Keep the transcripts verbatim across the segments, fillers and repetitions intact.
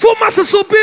Fumaça subiu!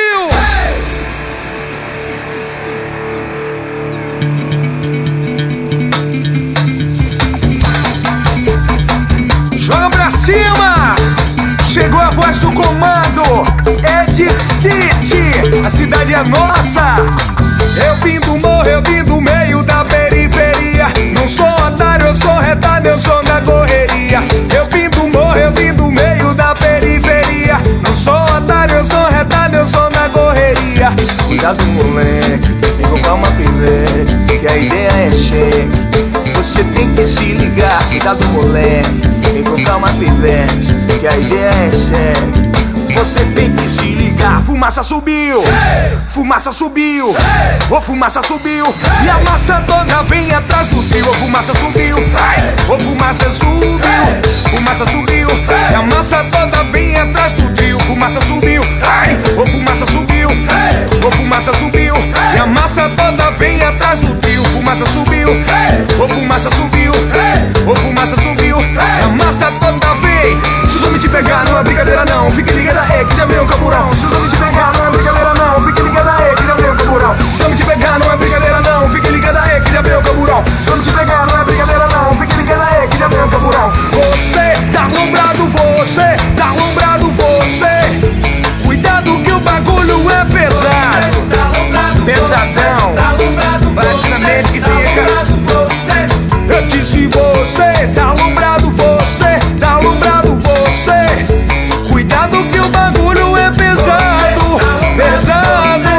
Joga pra cima! Chegou a voz do comando, é de City, a cidade é nossa. Eu vim do morro, eu vim do meio da periferia. Não sou otário, eu sou retado, eu sou da correria. Eu vim do morro, eu vim do meio da periferia. Não sou otário, eu sou retado, eu sou da correria. Cuidado, moleque, vem com calma, pivete, que a ideia é cheque. Você tem que se ligar. Cuidado, moleque, vem com calma, pivete, que a ideia é cheque. Você tem que se ligar. Fumaça subiu, hey! Fumaça subiu, ô hey! oh, fumaça subiu, hey! E a massa toda vem atrás do trio. Ô, oh, fumaça subiu, ô, hey! oh, fumaça subiu, hey! Fumaça subiu, hey! E a massa toda vem atrás do trio. Fumaça subiu, hey! ô, oh, fumaça subiu, hey! oh, fumaça subiu, hey! E a massa toda vem atrás do trio. Fumaça subiu, hey! ô, oh, fumaça subiu, hey! ô, oh, fumaça subiu, hey! E a massa toda vem. Se os homens te pegar, não é brincadeira não. Fique ligado aí que já veio o camburão. Se os homens te pegar, não é brincadeira não. Fique ligado aí que já veio o camburão. Se os homens te pegar, não é brincadeira não. Fique ligado aí que já veio o camburão. Se os homens te pegar, não é brincadeira não. Fique ligado aí que já veio o camburão. Você tá alombrado, você tá alombrado, você. Cuidado que o bagulho é pesado. Pesadão, bate na mente que fica. Eu disse você tá alombrado, você tá alombrado, você. Cuidado que o bagulho é pesado, pesado.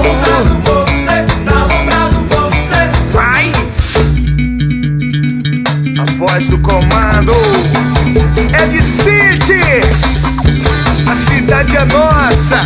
Vai! A voz do comando é de City, a cidade é nossa,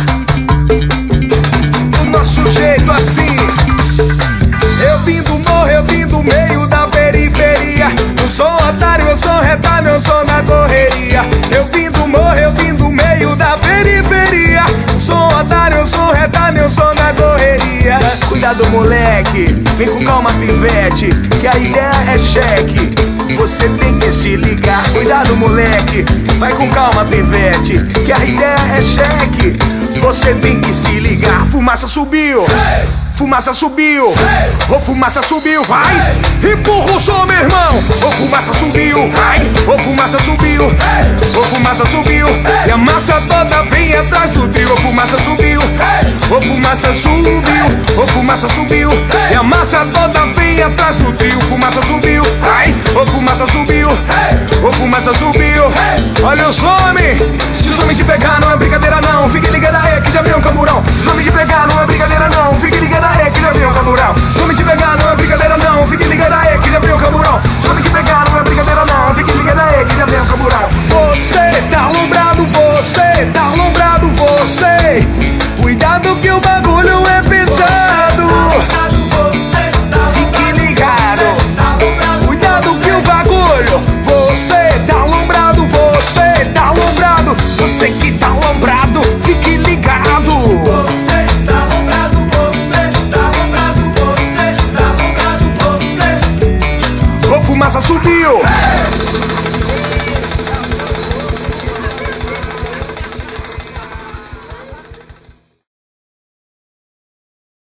do nosso jeito assim. Eu vim do morro, eu vim do meio da periferia. Não sou otário, eu sou retado, eu sou na correria. Eu vim do morro, eu vim do meio da periferia. Não sou otário, eu sou retado, eu sou na correria. Cuidado, moleque, vem com calma, pivete, que a ideia é cheque. Você tem que se ligar. Cuidado, moleque, vai com calma, pivete, que a ideia é cheque. Você tem que se ligar. Fumaça subiu, hey! Fumaça subiu, hey! ô, oh, fumaça subiu, vai! Hey! Empurra o som, meu irmão! Ô, oh, fumaça subiu, vai! Ô, oh, fumaça subiu, hey! ô, oh, fumaça subiu, hey! E a massa toda vem atrás do trio. Ô, oh, fumaça subiu, hey! ô, oh, fumaça subiu, ô, oh, fumaça subiu, hey! E a massa toda vem atrás do trio. Fumaça subiu, vai! Ô, oh, fumaça subiu, hey! ô, oh, fumaça subiu, hey! Olha os homens! Se os homens te pegar, não é brincadeira não. Fique ligado aí que já vem um camburão. Se os homens te pegar, não é brincadeira não. Fique ligado aí que já vem um camburão. Se os homens te pegar, não é brincadeira não. Fique ligado aí que já vem um camburão. Se os homens te pegar, não é brincadeira não. Fique ligado aí que já vem um camburão. Você tá alombrado, você tá alombrado, você. Cuidado que o bagulho é pesado. Fique ligado. Cuidado que o bagulho. Você tá alombrado, você tá alombrado. Você que tá alombrado, fique ligado. Você tá alombrado, você tá alombrado, você tá alombrado, você. Ô, fumaça subiu, hey!